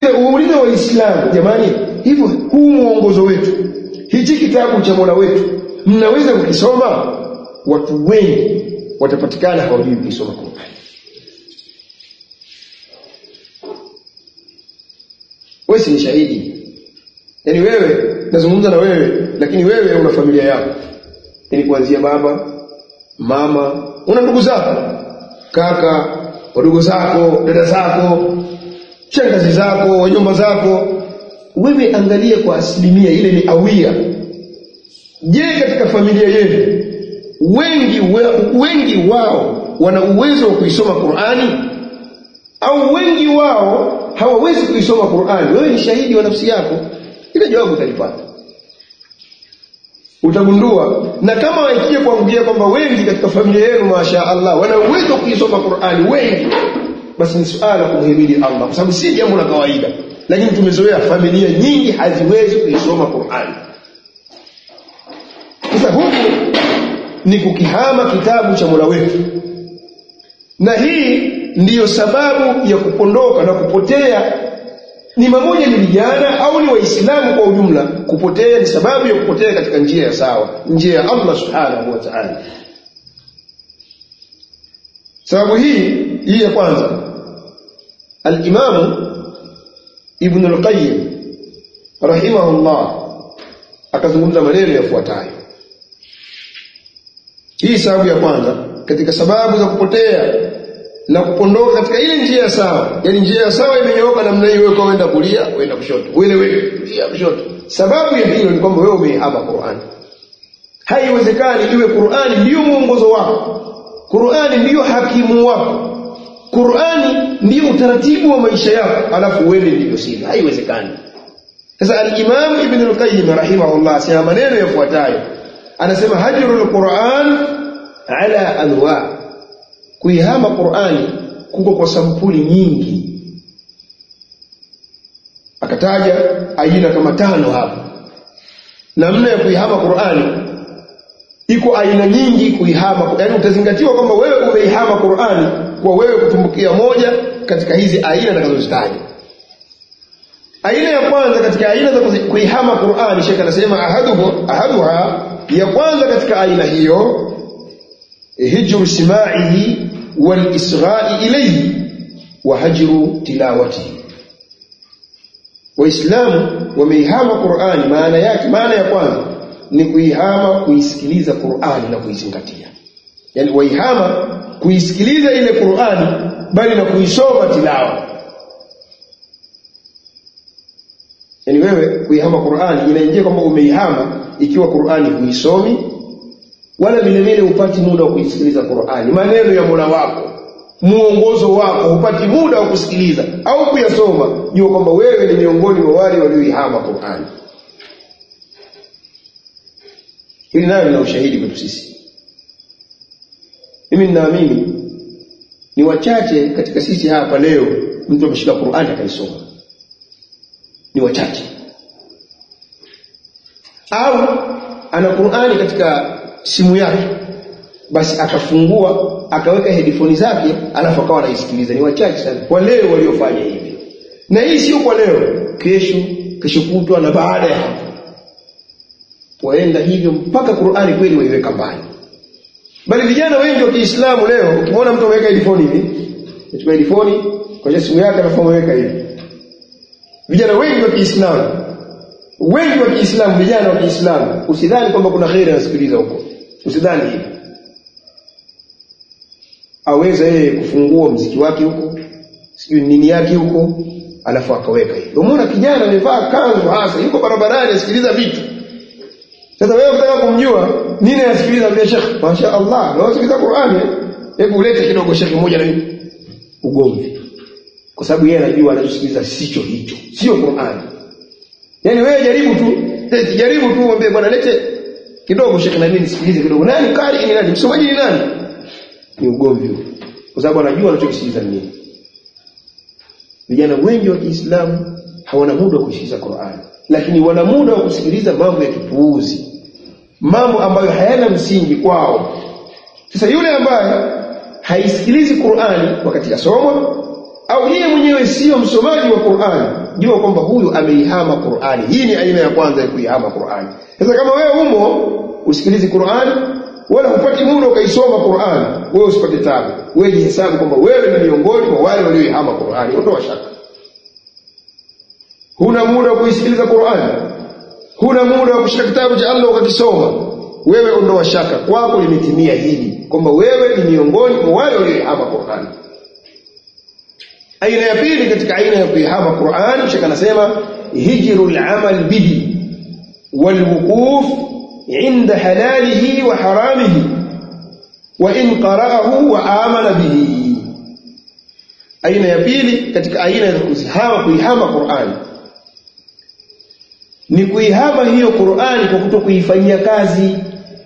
Uulize Waislamu, jamani, hivyo huu mwongozo wetu, hichi kitabu cha Mola wetu, mnaweza kukisoma? Watu wengi watapatikana hawajui kusoma Qur'an. Wewe si shahidi. Yaani wewe, nazungumza na wewe, lakini wewe una familia yako. Yaani kuanzia baba, mama, una ndugu zako, kaka, wadogo zako, dada zako, shangazi zako, wajomba zako. Wewe angalia kwa asilimia ile ni awia. Je, katika familia yenu wengi wao wana uwezo wa kuisoma Qur'ani au wengi wao hawawezi kuisoma Qur'ani? Wewe ni shahidi wa nafsi yako. Ile jawabu utalipata. Utagundua. Na kama waikije kuangukia kwamba wengi katika familia yenu masha Allah wana uwezo wa kuisoma Qur'ani wengi, basi ni suala kumhimidi Allah, kwa sababu si jambo la kawaida. Lakini tumezoea familia nyingi haziwezi kuisoma Qur'ani. Sasa huku ni kukihama kitabu cha Mola wetu. Na hii ndiyo sababu ya kupondoka na kupotea. Ni mamoja ni vijana au ni Waislamu kwa ujumla, kupotea ni sababu ya kupotea katika njia ya sawa, njia ya Allah subhanahu wa ta'ala. Sababu hii ya kwanza, al-Imam Ibn al-Qayyim rahimahullah akazungumza maneno yafuatayo. Hii sababu ya kwanza katika sababu za kupotea na kupondoka katika ile njia ya sawa. Yaani njia ya sawa imenyooka namna hiyo, wewe kwenda kulia, kwenda kushoto. Wewe kulia kushoto. Sababu ya hilo ni kwamba wewe umehama Qur'an. Haiwezekani iwe Qur'ani ndio mwongozo wako. Qur'ani ndio hakimu wako. Qur'ani ndio utaratibu wa maisha yako, alafu wewe ndivyo sivyo. Haiwezekani. Sasa al-Imam Ibn al-Qayyim rahimahullah asema maneno yafuatayo. Anasema hajrul Qur'an ala anwa'. Kuihama Qur'ani kuko kwa sampuli nyingi. Akataja aina kama 5 hapo. Namna ya kuihama Qur'ani iko aina nyingi kuihama. Yaani utazingatiwa kwamba wewe umeihama Qur'ani kwa wewe kutumbukia moja katika hizi aina nitakazozitaja. Aina ya kwanza katika aina za kuihama Qur'ani, Sheikh anasema ahaduha, ya kwanza katika aina hiyo, hijru sima'ihi wal isgha'i ilayhi wa hajru tilawatihi. Waislamu wameihama Qur'ani, maana ya kwanza ni kuihama kuisikiliza Qur'ani na kuizingatia. Yaani waihama kuisikiliza ile Qur'ani bali na kuisoma tilawa. Yaani wewe kuihama Qur'ani inaingia kwamba umeihama ikiwa Qur'ani huisomi, wala vile vile upati muda wa kuisikiliza Qur'ani, maneno ya Mola wako, muongozo wako, upati muda wa kusikiliza au kuyasoma. Jua kwamba wewe ni miongoni mwa wale walioihama Qur'ani. Hili nayo ni ushahidi kwetu sisi. Mimi ninaamini ni wachache katika sisi hapa leo mtu ameshika Qur'ani akaisoma. Ni wachache. Au ana Qur'ani katika simu yake, basi akafungua akaweka headphone zake alafu akawa anaisikiliza. Ni wachache sana kwa leo waliofanya hivi. Na hii sio kwa leo, kesho kutwa na baada ya hapo. Waenda hivyo mpaka Qur'ani kweli waiweka mbali. Bali vijana wengi wa Kiislamu leo ukimwona mtu ameweka headphone hivi, achukua headphone kwa simu yake alafu ameweka hivi. Vijana wengi wa Kiislamu, vijana wa Kiislamu, usidhani kwamba kuna khairi anasikiliza huko. Usidhani hivi. Aweza yeye kufungua muziki wake huko, sijui nini yake huko, alafu akaweka hivi. Umeona kijana amevaa kanzu hasa, yuko barabarani asikiliza vitu. Sasa wewe unataka kumjua nini anasikiliza vile Sheikh? Masha Allah, anasikiliza Qur'ani. Hebu ulete kidogo Sheikh mmoja na mimi. Ugomvi. Kwa sababu yeye anajua anachosikiliza sicho hicho, sio Qur'ani. Yaani wewe jaribu tu mwambie bwana lete kidogo Sheikh na mimi nisikilize kidogo. Nani kali ni nani? Msomaji ni nani? Ni ugomvi huo. Kwa sababu anajua anachokisikiliza nini. Vijana wengi wa Kiislamu hawana muda wa kusikiliza Qur'ani, lakini wana muda wa kusikiliza mambo ya kipuuzi, mambo ambayo hayana msingi kwao. Sasa yule ambaye haisikilizi Qur'ani wakati asoma, au yeye mwenyewe sio msomaji wa Qur'ani, jua kwamba huyu ameihama Qur'ani. Hii ni aina ya kwanza ya kuihama Qur'ani. Sasa kama wewe humo usikilizi Qur'ani wala hupati muda ukaisoma Qur'ani, wewe usipate taabu. Wewe jihesabu kwamba wewe ni miongoni mwa wale walioihama Qur'ani. Ondoa shaka. Huna muda wa kuisikiliza Qur'ani, huna muda wa kushika kitabu cha Allah ukakisoma, wewe ondoa shaka, kwako limetimia hili kwamba wewe ni miongoni mwa wale walioihama Qur'ani. Aina ya pili katika aina ya kuihama Qur'an, Sheikh anasema hijrul amal bihi wal wuquf inda halalihi wa haramihi wa in qara'ahu wa amana bihi. Aina ya pili katika aina ya kuihama Qur'an ni kuihama hiyo Qur'an kwa kutokuifanyia kazi.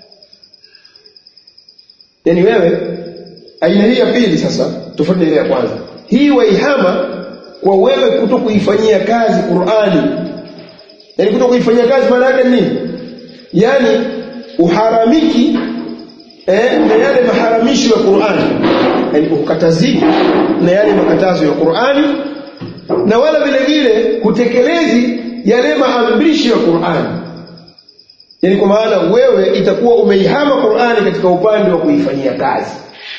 Yani wewe aina hii ya pili sasa tofauti na ile ya kwanza. Hii waihama kwa wewe kutokuifanyia kazi Qur'ani. Yani kutokuifanyia kazi maana yake nini? Yani uharamiki na yale maharamisho ya Qur'ani. Yani ukataziki na yale makatazo ya Qur'ani, na wala vile vile kutekelezi yale maamrisho ya Qur'ani. Yani kwa maana wewe itakuwa umeihama Qur'ani katika upande wa kuifanyia kazi.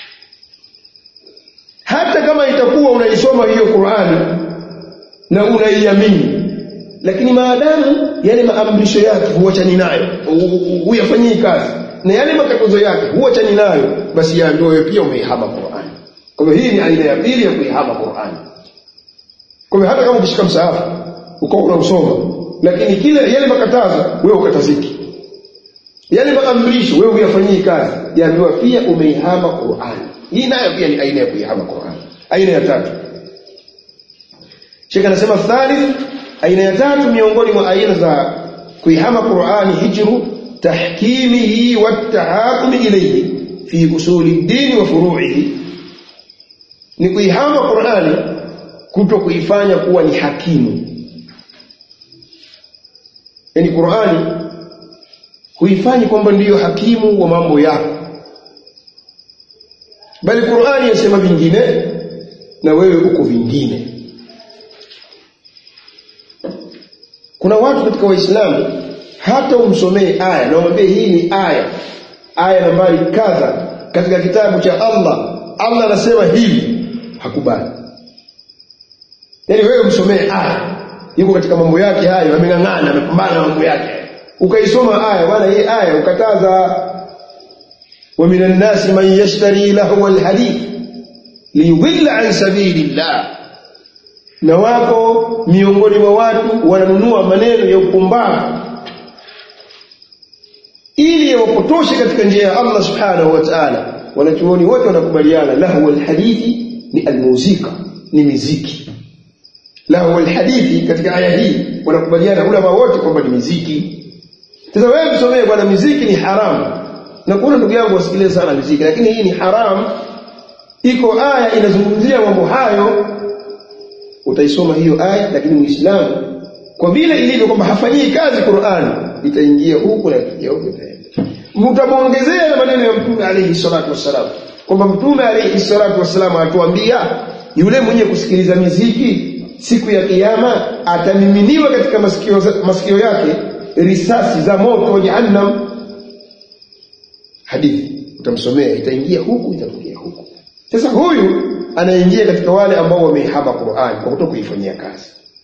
Hata kama itakuwa unaisoma hiyo Qur'ani na unaiamini, lakini maadamu yale maamrisho yake huachani nayo, huyafanyii kazi, na yale makatazo yake huachani nayo, basi ya ndio wewe pia umeihama Qur'ani. Kwa hivyo hii ni aina ya pili ya kuihama Qur'ani. Kwa hivyo hata kama ukishika msahafu ukawa unausoma, lakini kile yale makatazo wewe ukataziki, yale maamrisho wewe huyafanyii kazi, yaambiwa pia umeihama Qur'ani. Hii nayo pia ni aina ya kuihama Qur'an. Aina ya tatu, Sheikh anasema thalith, aina ya tatu miongoni mwa aina za kuihama Qur'ani, hijru tahkimihi wa tahakumi ilayhi fi usuli ad-din wa furu'ihi. Ni kuihama Qur'ani kuto kuifanya kuwa ni hakimu. Yani Qur'ani huifanyi kwamba ndiyo hakimu wa mambo yako, bali Qur'ani yasema vingine na wewe uko vingine. Kuna watu katika Waislamu hata umsomee aya na umwambie hii ni aya nambari kadha katika kitabu cha Allah, Allah anasema hivi, hakubali. Yani wewe umsomee aya, yuko katika mambo yake hayo, ameng'ang'ana, amepambana na mambo yake, ukaisoma aya, bwana hii aya ukataza, ومن الناس من يشتري لهو الحديث ليضل عن سبيل الله. Na wako miongoni mwa watu wananunua maneno ya upumbavu ili wapotoshe katika njia ya Allah subhanahu wa ta'ala. Wanachuoni wote wanakubaliana lahu alhadithi ni almuzika, ni muziki. Lahu alhadithi katika aya hii wanakubaliana ulama wote kwamba ni muziki. Sasa wewe msomee bwana muziki ni haramu, na kuna ndugu yangu wasikilize sana muziki, lakini hii ni haramu, iko aya inazungumzia mambo hayo, utaisoma hiyo aya, lakini Muislamu kwa vile ilivyo kwamba hafanyii kazi Qur'ani, itaingia huko na itaingia huko, mtamuongezea na maneno ya Mtume alayhi salatu wasalam, kwamba Mtume alayhi salatu wasalam atuambia yule mwenye kusikiliza muziki siku ya kiyama atamiminiwa katika masikio yake risasi za moto wa jahannam. Hadithi utamsomea, itaingia huku itaingia huku. Sasa huyu anaingia katika wale ambao wameihama Qur'an kwa kutokuifanyia kazi.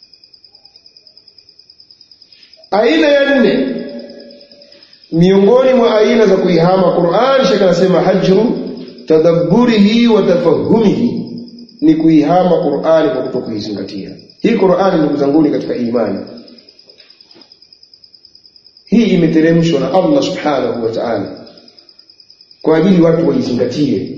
Aina ya nne miongoni mwa aina za kuihama Qur'an, Sheikh anasema hajru tadabburihi wa tafahumihi, ni kuihama Qur'an kwa kutokuizingatia. Hii Qur'an ndugu zangu katika imani, hii imeteremshwa na Allah subhanahu wa ta'ala kwa ajili watu waizingatie.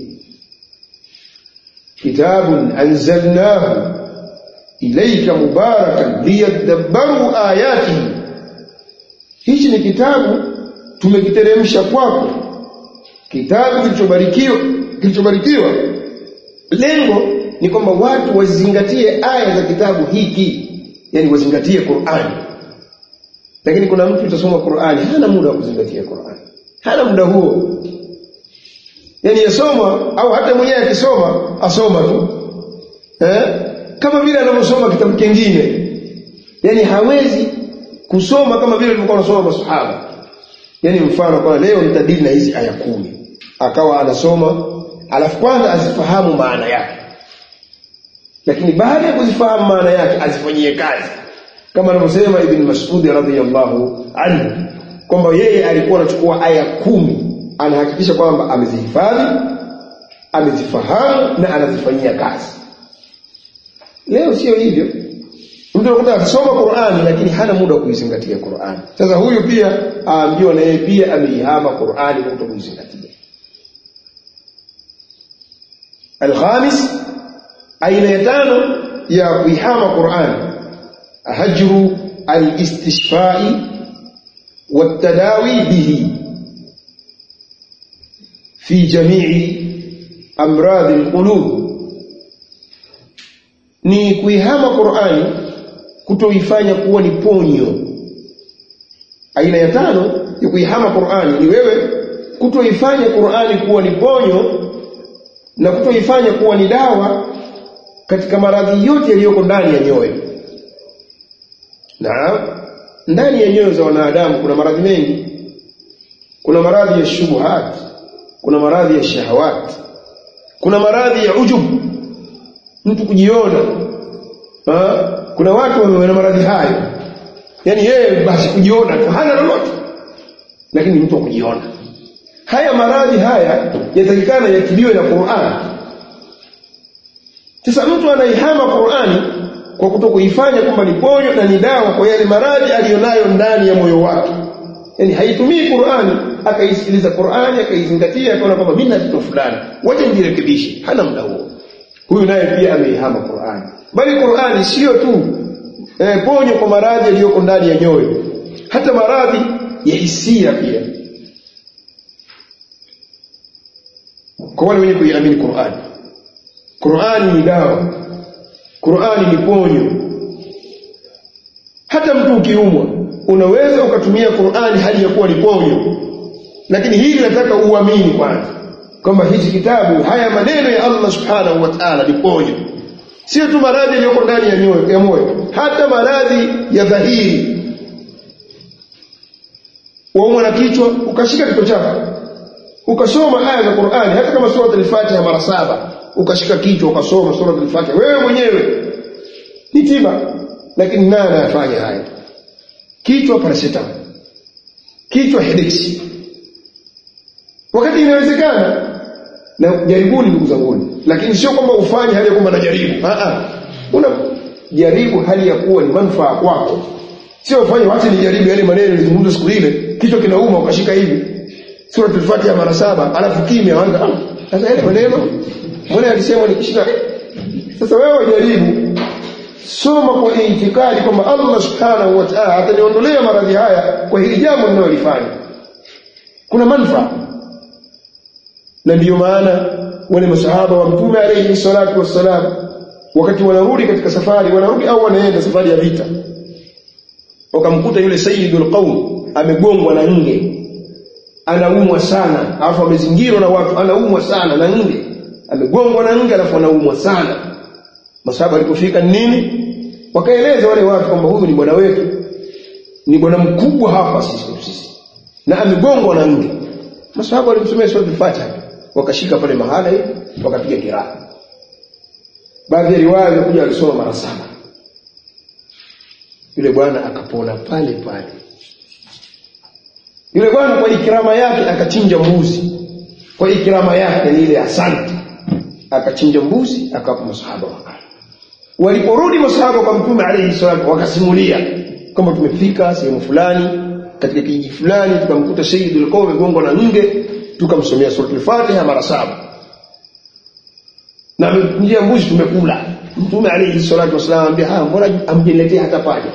Kitabun anzalnahu ilayka mubarakan liyadabbaru ayatihi, hichi ni kitabu tumekiteremsha kwako, kitabu kilichobarikiwa. Lengo ni kwamba watu wazingatie aya za kitabu hiki, yani wazingatie Qur'ani. Lakini kuna mtu utasoma Qur'ani hana muda wa kuzingatia Qur'ani, hana muda huo, yani yasoma au hata mwenyewe akisoma asoma tu kama vile anavyosoma kitabu kingine, yani hawezi kusoma kama vile walivyokuwa wanasoma masahaba. Yani mfano kwa leo nitadili na hizi aya 10, akawa anasoma alafu kwanza azifahamu maana yake, lakini baada ya kuzifahamu maana yake azifanyie kazi, kama anavyosema Ibn Mas'ud radhiyallahu anhu kwamba yeye alikuwa anachukua aya 10 anahakikisha kwamba amezihifadhi, amezifahamu na anazifanyia kazi. Leo sio hivyo. Mtu anakuta akisoma Qur'ani lakini hana muda wa kuizingatia Qur'ani. Sasa huyu pia aambiwa na yeye pia ameihama Qur'ani kwa kutokuizingatia. Al-khamis, aina ya 5 ya kuihama Qur'ani, hajru al-istishfa'i wat-tadawi bihi fi jami'i amrad al-qulub. Ni kuihama Qur'ani, kutoifanya kuwa ni ponyo. Aina ya 5 ya kuihama Qur'ani ni wewe kutoifanya Qur'ani kuwa ni ponyo na kutoifanya kuwa ni dawa katika maradhi yote yaliyoko ndani ya nyoyo. Na ndani ya nyoyo za wanadamu kuna maradhi mengi. Kuna maradhi ya shubuhat, kuna maradhi ya shahawat, kuna maradhi ya ujub, mtu kujiona. Kuna watu wana maradhi hayo, yani yeye basi kujiona tu, hana lolote, lakini mtu kujiona. Haya maradhi haya yatakikana yatibiwe na Qur'an. Sasa mtu anaihama Qur'ani kwa kutokuifanya kwamba ni ponyo na ni dawa kwa yale maradhi aliyonayo ndani ya moyo wake. Yani haitumii Qur'ani, akaisikiliza Qur'ani, akaizingatia, akaona kwamba mimi na kitu fulani, waje nirekebishe, hana muda huo. Huyu naye pia ameihama Qur'ani. Bali Qur'ani sio tu ponyo kwa maradhi yaliyoko ndani ya nyoyo, hata maradhi ya hisia pia. Kwa wale wenye kuiamini Qur'ani, Qur'ani ni dawa, Qur'ani ni ponyo. Hata mtu ukiumwa unaweza ukatumia Qur'ani hali ya kuwa ni ponyo, lakini hili nataka uamini kwanza kwamba hichi kitabu, haya maneno ya Allah subhanahu wa ta'ala ni ponyo. Sio tu maradhi yaliyoko ndani ya moyo, hata maradhi ya dhahiri. Waumwa na kichwa, ukashika kichwa chako ukasoma aya za Qur'ani, hata kama sura al-Fatiha mara 7, ukashika kichwa ukasoma sura al-Fatiha wewe mwenyewe, ni tiba. Lakini nani anafanya haya? Kichwa paracetamol, kichwa headache, wakati inawezekana. Na jaribuni ndugu zangu, lakini sio kwamba ufanye hali ya kwamba najaribu. Una jaribu hali ya kuwa ni manufaa kwako. Sio ufanye wacha nijaribu yale maneno nilizungumza siku ile, kichwa kinauma ukashika hivi sura al-Fatiha mara 7 alafu kimya anza. Sasa yale maneno mbona alisema nikishika. Sasa wewe jaribu, soma kwa itikadi kwamba Allah subhanahu wa ta'ala ataniondolea maradhi haya kwa hili jambo ninalofanya, kuna manufaa. Na ndiyo maana wale masahaba wa Mtume alayhi salatu wassalam, wakati wanarudi katika safari, wanarudi au wanaenda safari ya vita, wakamkuta yule sayyidul qaum amegongwa na nge, anaumwa sana, alafu amezingirwa na watu, anaumwa sana na nge, amegongwa na nge alafu anaumwa sana. Masahaba walipofika nini, wakaeleza wale watu kwamba huyu ni bwana wetu, ni bwana mkubwa hapa sisi, na amegongwa na nge. Masahaba walimsomea sura al-Fatiha, wakashika pale mahala hivi, wakapiga kiraa. Baadhi ya riwaya kuja alisoma mara 7. Yule bwana akapona pale pale. Yule bwana kwa ikrama yake akachinja mbuzi, kwa ikrama yake ni ile asante, akachinja mbuzi akapa masahaba wakala. Waliporudi masahaba kwa Mtume alayhi salatu wakasimulia kama tumefika sehemu fulani katika kijiji fulani, tukamkuta sayyidul qaum gongo na nge, tukamsomea sura al-Fatiha mara 7 na njia mbuzi tumekula. Mtume alayhi salatu wasallam ambia mbona amjeletea hata paja.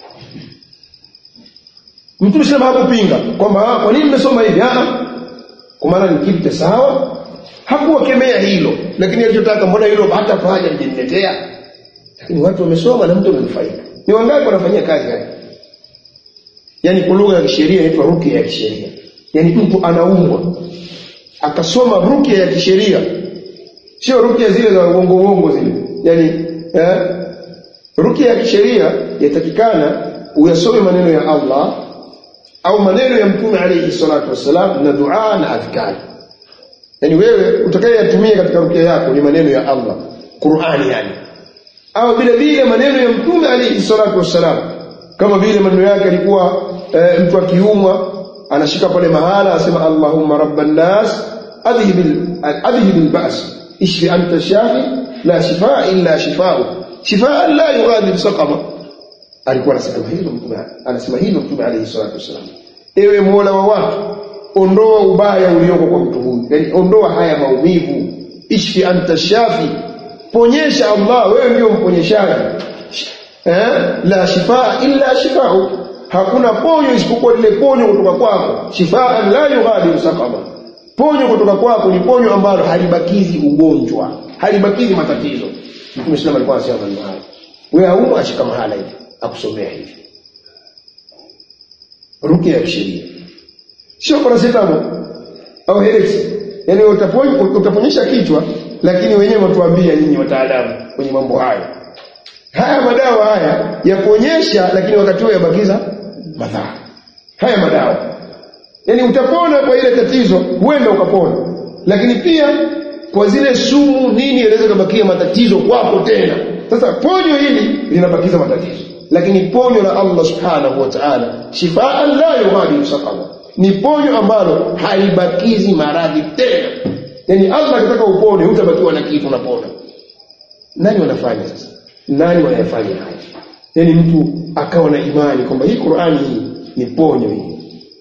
Mtume sema hakupinga kwamba kwa nini mmesoma hivi, kwa maana ni kitu sawa, hakuwakemea hilo, lakini alichotaka mbona hilo hata paja mjeletea. Lakini watu wamesoma na mtu amenufaika. Ni wangapi wanafanyia kazi haya? Yani kwa lugha ya kisheria inaitwa ruqya ya kisheria. Yani mtu anaumwa akasoma ruqya ya kisheria, sio ruqya zile za uongo zile. Yani Ruqya ya kisheria yatakikana uyasome maneno ya Allah au maneno ya Mtume alayhi salatu wasalam na dua na adhkari. Yani wewe utakayeyatumia katika ruqya yako ni maneno ya Allah, Qur'ani yani. Au vile vile maneno ya Mtume alayhi salatu wasalam, kama vile maneno yake alikuwa mtu akiumwa anashika pale mahala asema Allahumma rabban nas adhhibil ba's ishfi anta shafi la shifaa illa shifaa'u shifaa la yughadiru saqama. Alikuwa anasema hilo Mtume alayhi salatu wasalam. Ewe Mola wa watu, ondoa ubaya ulioko kwa mtu huyu, yani ondoa haya maumivu. Ishfi anta shafi, ponyesha Allah, wewe ndio mponyeshaji. La shifaa illa shifaa'u, hakuna ponyo isipokuwa lile ponyo kutoka kwako. Shifaa la yughadiru saqama, ponyo kutoka kwako ni ponyo ambalo halibakizi ugonjwa, halibakizi matatizo. Mtume sallallahu alikuwa anasema maneno haya. Wewe haumo ashika mahala hivi akusomea hivi. Ruqya ya sheria sio paracetamol au Helix, yani utaponyesha kichwa, lakini wenyewe watuambia nyinyi wataalamu kwenye mambo haya, haya madawa haya yaponyesha, lakini wakati huo yabakiza madhara. Haya madawa yani utapona kwa ile tatizo, huenda ukapona, lakini pia kwa zile sumu nini inaweza kubakia matatizo kwako tena. Sasa ponyo hili linabakiza matatizo, lakini ponyo la Allah subhanahu wa ta'ala shifaan la yughadiru saqama, ni ponyo ambalo haibakizi maradhi tena. Yani Allah akitaka upone hutabakiwa na kitu, unapona. Nani wanafanya sasa? Nani wanayafanya haya? Yani mtu akawa na imani kwamba hii Qur'ani hii ni ponyo hii,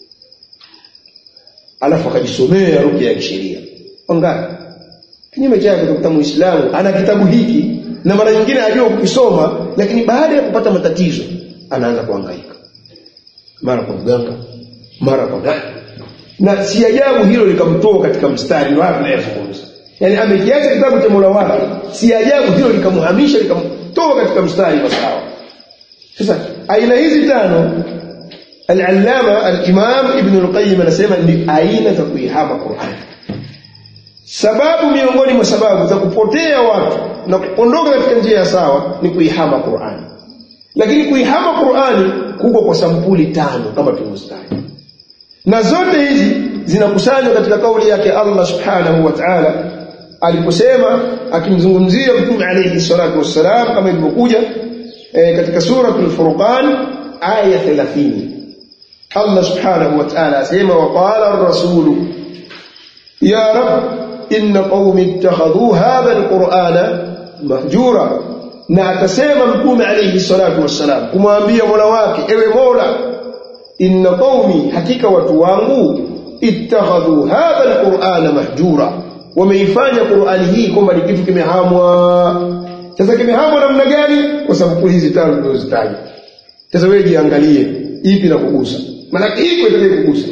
alafu akajisomea ruqya ya kisheria. Angalia kinyume chake, utakuta Muislamu ana kitabu hiki na mara nyingine ajua kukisoma, lakini baada ya kupata matatizo anaanza kuhangaika, mara kwa mganga, mara kwa nani. Na si ajabu hilo likamtoa katika mstari wake anayezungumza. Yani amekiacha kitabu cha Mola wake, si ajabu hilo likamhamisha, likamtoa katika mstari wa sawa. Sasa aina hizi tano al-Allama al-Imam Ibn al-Qayyim anasema ni aina za kuihama Qur'an. Sababu miongoni mwa sababu za kupotea watu na kuondoka katika njia ya sawa ni kuihama Qur'an. Lakini kuihama Qur'ani kuko kwa sampuli tano kama tulivyostaja, na zote hizi zinakusanywa katika kauli yake Allah subhanahu wa ta'ala aliposema akimzungumzia Mtume alayhi salatu wassalam, kama ilivyokuja katika suratul Furqan aya 30. Allah subhanahu wa ta'ala asema wa qala ar-rasul ya rab inna qaumi ittakhadhu hadha al-qur'ana mahjura. Na atasema Mtume alayhi salatu wassalam kumwambia Mola wake, ewe Mola, inna qaumi, hakika watu wangu, ittakhadhu hadha al-qur'ana mahjura, wameifanya Qur'ani hii kwamba ni kitu kimehamwa. Sasa kimehamwa namna gani? Kwa sababu hizi tano tunazozitaja. Sasa wewe jiangalie ipi na kugusa, maana hii kwa ndio kugusa.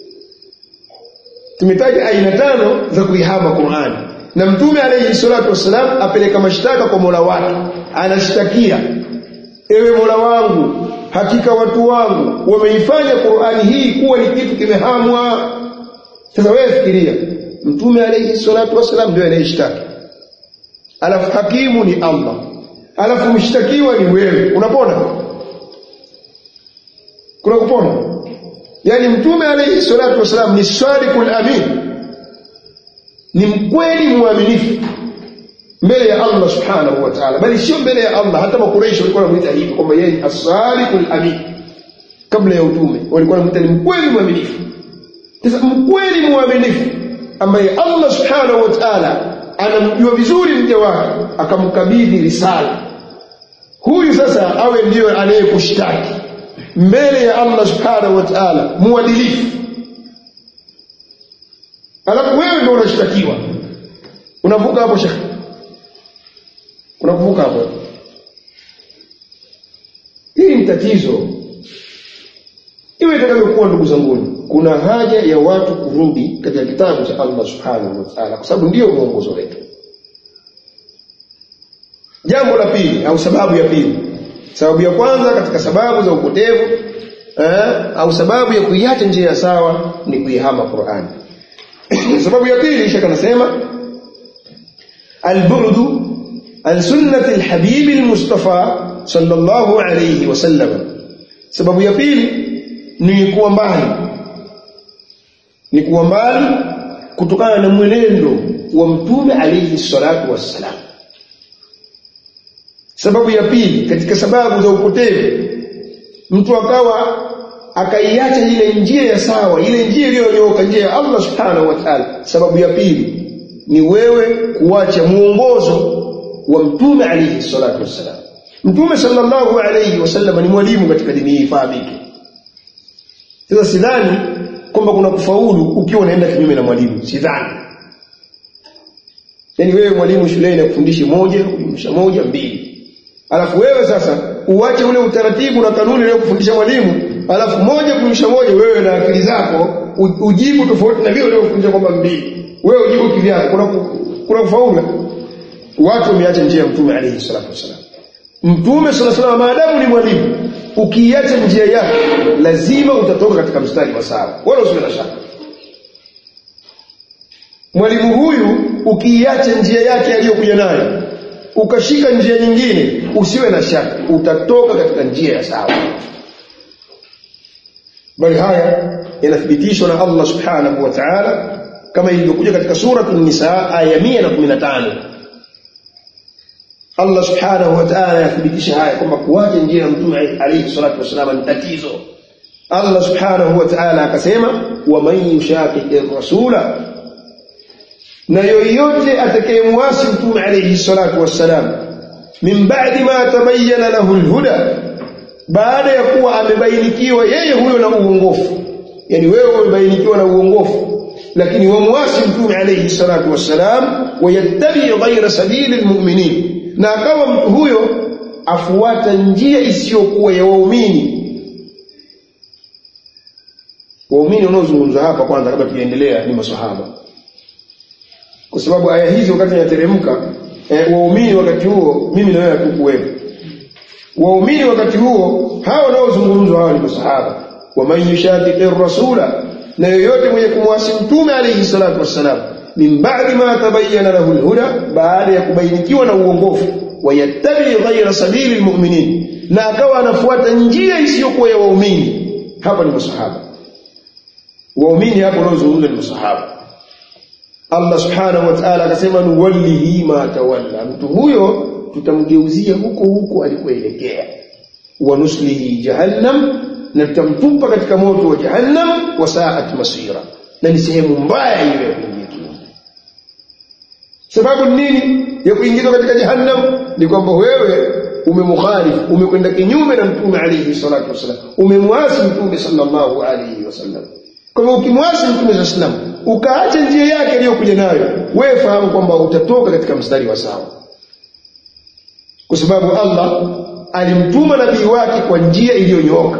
Tumetaja aina tano za kuihama Qur'ani, na Mtume alayhi salatu wasalam apeleka mashtaka kwa Mola wake, anashtakia, ewe Mola wangu, hakika watu wangu wameifanya Qur'ani hii kuwa ni kitu kimehamwa. Sasa wewe fikiria, Mtume alayhi salatu wasalam ndio anayeshtaki, alafu hakimu ni Allah, alafu mshtakiwa ni wewe. Unapona? Kuna kupona? Yani Mtume alayhi salatu wasalam ni sadiqul amin, ni mkweli muaminifu mbele ya Allah subhanahu wa ta'ala, bali sio mbele ya Allah. Hata Makuraishi walikuwa wanamuita hivi kwamba yeye as-sadiqul amin. Kabla ya utume walikuwa wanamuita ni mkweli muaminifu. Sasa mkweli muaminifu ambaye Allah subhanahu wa ta'ala anamjua vizuri mja wake akamkabidhi risala, huyu sasa awe ndiyo anayekushtaki mbele ya Allah subhanahu wa ta'ala, muadilifu. Alafu wewe ndio unashtakiwa. Unavuka hapo shekhi? Unavuka hapo? Hii ni tatizo. Iwe itakavyokuwa, ndugu zangu, kuna haja ya watu kurudi katika kitabu cha Allah subhanahu wa ta'ala, kwa sababu ndio mwongozo wetu. Jambo la pili au sababu ya pili, sababu ya kwanza katika sababu za upotevu au sababu ya kuiacha njia ya sawa ni kuihama Qur'an. Sababu ya pili shaka nasema al-bu'du an sunnati al-habib al-mustafa sallallahu alayhi wasallam. Sababu ya pili ni kuwa mbali kutokana na mwenendo wa mtume alayhi salatu wassalam. Sababu ya pili katika sababu za upotevu, mtu akaiacha ile njia ya sawa, ile njia iliyonyooka, njia ya Allah subhanahu wa ta'ala. Sababu ya pili ni wewe kuacha muongozo wa mtume alayhi salatu wassalam. Mtume sallallahu alayhi wasallam ni mwalimu katika dini hii, fahamike. Sasa sidhani kwamba kuna kufaulu ukiwa unaenda kinyume na mwalimu, sidhani. Yani wewe mwalimu shuleni akufundishe moja, kufundisha moja, mbili. Alafu wewe sasa uache ule utaratibu na kanuni ile kufundisha mwalimu, alafu moja kufundisha moja, wewe na akili zako ujibu tofauti na vile uliyofundisha kwamba mbili. Wewe ujibu kivyako, kuna kufaulu. Watu wameacha njia ya mtume alayhi salatu wasallam. Mtume sallallahu alayhi wasallam maadamu ni mwalimu, ukiacha njia yake lazima utatoka katika mstari wa sawa, wala usiwe na shaka. Mwalimu huyu ukiacha njia yake aliyokuja nayo ukashika njia nyingine, usiwe na shaka utatoka katika njia ya sawa. Bali haya yanathibitishwa na Allah subhanahu wa ta'ala kama ilivyokuja katika sura an-Nisa aya 115. Allah subhanahu wa ta'ala yathibitisha haya kwamba kuacha njia ya mtume alayhi salatu wasallam ni tatizo. Allah subhanahu wa ta'ala akasema, wa man yushaqiqi ar-rasula, na yoyote atakayemwasi mtume alayhi salatu wassalam, min ba'di ma tabayyana lahu al-huda, baada ya kuwa amebainikiwa yeye huyo na uongofu. Yani wewe umebainikiwa na uongofu, lakini wamwasi mtume alayhi salatu wassalam, wayattabi ghayra sabili al-mu'minin, na akawa mtu huyo afuata njia isiyokuwa ya waumini. Waumini wanaozungumzwa hapa kwanza kabla tuendelea ni maswahaba, kwa sababu aya hizi wakati zinateremka, waumini wakati huo mimi na wewe hatukuwepo. Waumini wakati huo hao wanaozungumzwa hao ni maswahaba. Wa man yushaqiqi ar-rasula, na yoyote mwenye kumwasi mtume alayhi salatu wassalam, min ba'di ma tabayyana lahu al-huda, baada ya kubainikiwa na uongofu, wayattabi ghayra sabili al-mu'minin, na akawa anafuata njia isiyokuwa ya waumini. Hapa ni maswahaba. Waumini hapo wanaozungumzwa ni maswahaba. Allah subhanahu wa ta'ala akasema, nuwallihi ma tawalla, mtu huyo tutamgeuzia huko alikoelekea, wa nuslihi jahannam, na tutamtupa katika moto wa jahannam, wa sa'at masira, na ni sehemu mbaya ile ya kuingia. Sababu nini ya kuingizwa katika jahannam? Ni kwamba wewe umemkhalifu, umekwenda kinyume na mtume alayhi salatu wasallam, umemwasi mtume sallallahu alayhi wasallam. Kama ukimwasi mtume sallallahu alayhi wasallam ukaacha njia yake aliyokuja nayo, wewe fahamu kwamba utatoka katika mstari wa sawa, kwa sababu Allah alimtuma nabii wake kwa njia iliyonyooka.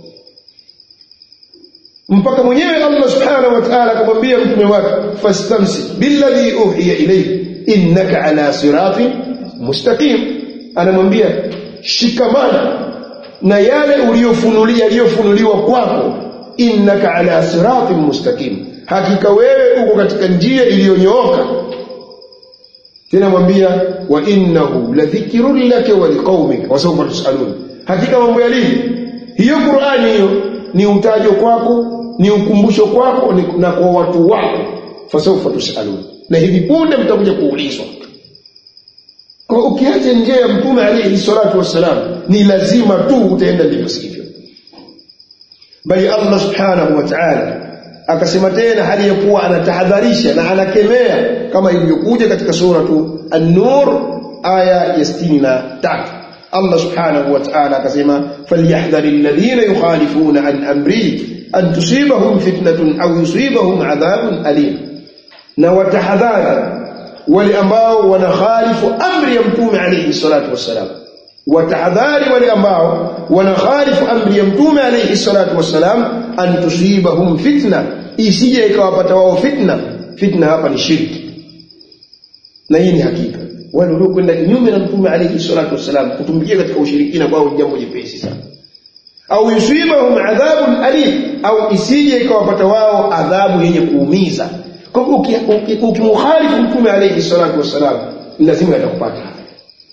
Mpaka mwenyewe Allah subhanahu wa ta'ala akamwambia mtume wake, fastamsik billadhi uhiya ilayka innaka ala siratin mustaqim. Anamwambia shikamana na yale uliyofunuliwa kwako, innaka ala siratin mustaqim, hakika wewe uko katika njia iliyonyooka. Tena mwambia, wa innahu ladhikrun laka wa liqaumika wa sawfa tusalun, hakika mambo yalivyo hiyo Qur'ani hiyo ni utajo kwako, ni ukumbusho kwako na kwa watu wako, fa sawfa tusalun, na hivi punde mtakuja kuulizwa. Kwa ukiacha njia ya mtume alayhi salatu wassalam, ni lazima tu utaenda ndivyo sivyo. Bali Allah subhanahu wa ta'ala akasema tena, hali ya kuwa anatahadharisha na anakemea, kama ilivyokuja katika suratu An-Nur aya ya 63. Allah subhanahu wa ta'ala akasema, falyahdharil ladhina yukhalifuna an amri an tusibahum fitnatun aw yusibahum adhabun alim, na watahadhari wale ambao wanakhalifu amri ya mtume alayhi salatu wassalam, watahadhari wale ambao wanakhalifu amri ya mtume alayhi salatu wassalam, an tusibahum fitna, isije ikawapata wao fitna. Fitna hapa ni shirki, na hii ni hakika. Wale waliokwenda kinyume na mtume alayhi salatu wassalam, kutumbukia katika ushirikina kwao jambo jepesi sana. Au yusibahum adhabun alim, au isije ikawapata wao adhabu yenye kuumiza. Kwa ukimkhalifu mtume alayhi salatu wassalam, lazima atakupata.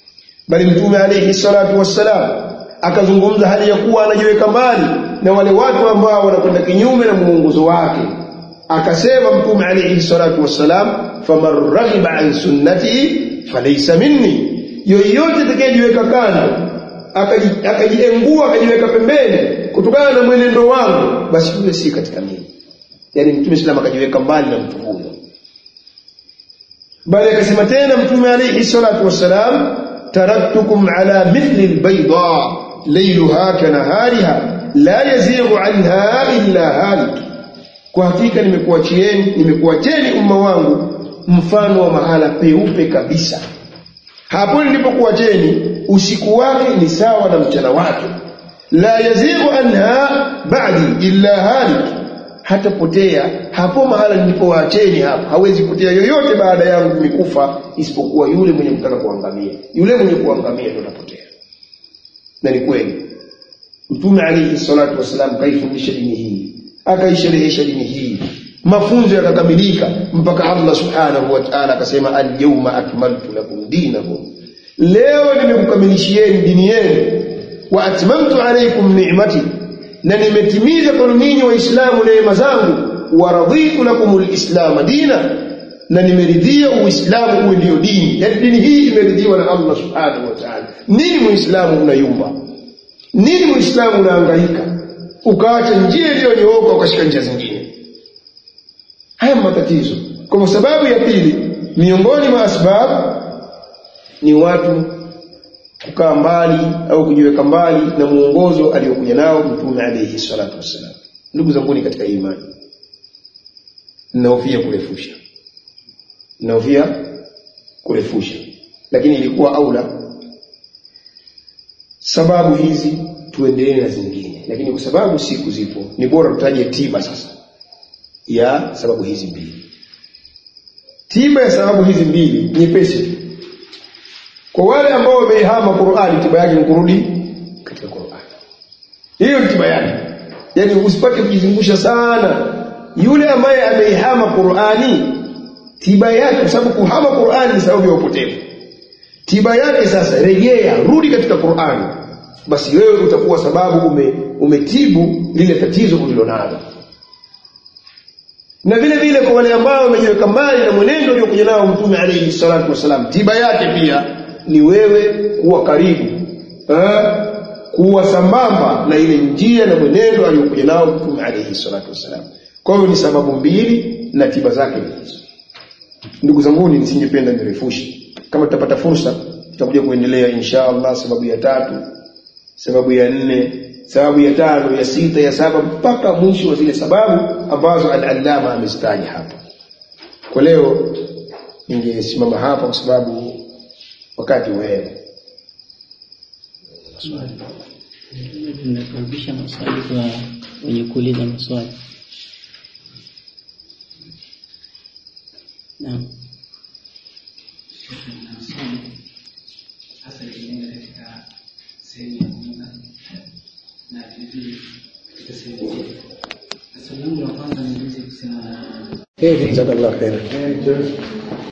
bali Mtume alayhi salatu wassalam akazungumza hali ya kuwa anajiweka mbali na wale watu ambao wanakwenda kinyume na muongozo wake. Akasema Mtume alayhi salatu wassalam, faman raghiba an sunnati falaysa minni, yoyote atakayejiweka kando akajiengua akajiweka pembeni kutokana na mwenendo wangu, basi yule si katika mimi. Yani Mtume sallam akajiweka mbali na mtu huyo. Bali akasema tena Mtume alayhi salatu wassalam, taraktukum ala mithli albayda laylaha kanahariha la yazighu anha illa halik, kwa hakika nimekuacheni umma wangu mfano wa mahala peupe kabisa. Hapo nilipokuacheni usiku wake ni sawa na mchana wake, la yazighu anha ba'di illa halik, hata potea hapo mahala nilipowaacheni hapo hawezi potea yoyote baada yangu mikufa isipokuwa yule mwenye kutaka kuangamia. Yule mwenye kuangamia ndio anapotea. Na ni kweli Mtume alayhi salatu wasallam kaifundisha dini hii, akaisherehesha dini hii, mafunzo yakakamilika mpaka Allah subhanahu wa ta'ala akasema, al-yawma akmaltu lakum dinakum, leo nimekukamilishieni dini yenu, wa atmamtu alaykum ni'mati, na nimetimiza kwa ninyi waislamu neema zangu, wa raditu lakum al-islam dina, na nimeridhia uislamu uwe ndio dini. Yani dini hii imeridhiwa na Allah subhanahu wa ta'ala. Nini muislamu unayumba? Nini muislamu unahangaika ukaacha njia iliyonyooka ukashika njia zingine? Haya matatizo. Kwa sababu ya pili miongoni mwa sababu ni watu kukaa mbali au kujiweka mbali na muongozo aliyokuja nao Mtume alayhi salatu wasallam. Ndugu zangu katika imani, ninahofia kurefusha, lakini ilikuwa aula sababu hizi tuendelee na zingine, lakini kwa sababu siku zipo ni bora tutaje tiba sasa ya sababu hizi mbili. Tiba ya sababu hizi mbili nyepesi. Kwa wale ambao wameihama Qur'ani, tiba yake ni kurudi katika Qur'ani. Hiyo ni tiba yake. Yani usipate kujizungusha sana. Yule ambaye ameihama Qur'ani, tiba yake, kwa sababu kuhama Qur'ani ni sababu ya upotevu. Tiba yake sasa, rejea, rudi katika Qur'ani. Basi wewe utakuwa sababu umetibu lile tatizo ulilonalo. Na vile vile kwa wale ambao wamejiweka mbali na mwenendo uliokuja nao Mtume alayhi salatu wasallam, tiba yake pia ni wewe kuwa karibu, kuwa sambamba na ile njia na mwenendo aliyokuja nao Mtume alayhi salatu wasallam. Kwa hiyo ni sababu mbili na tiba zake ni hizo. Ndugu zangu, nisingependa nirefushe. Kama tutapata fursa tutakuja kuendelea insha Allah sababu ya 3, sababu ya 4, sababu ya 5, ya 6, ya 7 mpaka mwisho wa zile sababu ambazo al-Allama amezitaja hapa. Kwa leo ningesimama hapa kwa sababu wakati wewe. Maswali. Tunakaribisha maswali kwa wenye kuuliza maswali. Naam. Hasa ikilenga katika sehemu ya muda na vile katika sehemu ya swali la kwanza ni kuhusiana na jazakallahu khairan.